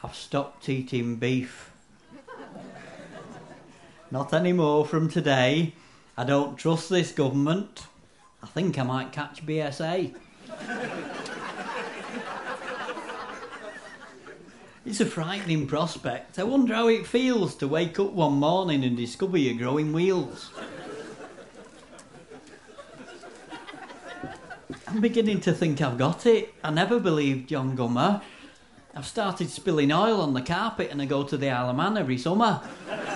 I've stopped eating beef. Not anymore from today. I don't trust this government. I think I might catch BSA. It's a frightening prospect. I wonder how it feels to wake up one morning and discover you're growing wheels. I'm beginning to think I've got it. I never believed John Gummer. I've started spilling oil on the carpet and I go to the Isle of Man every summer.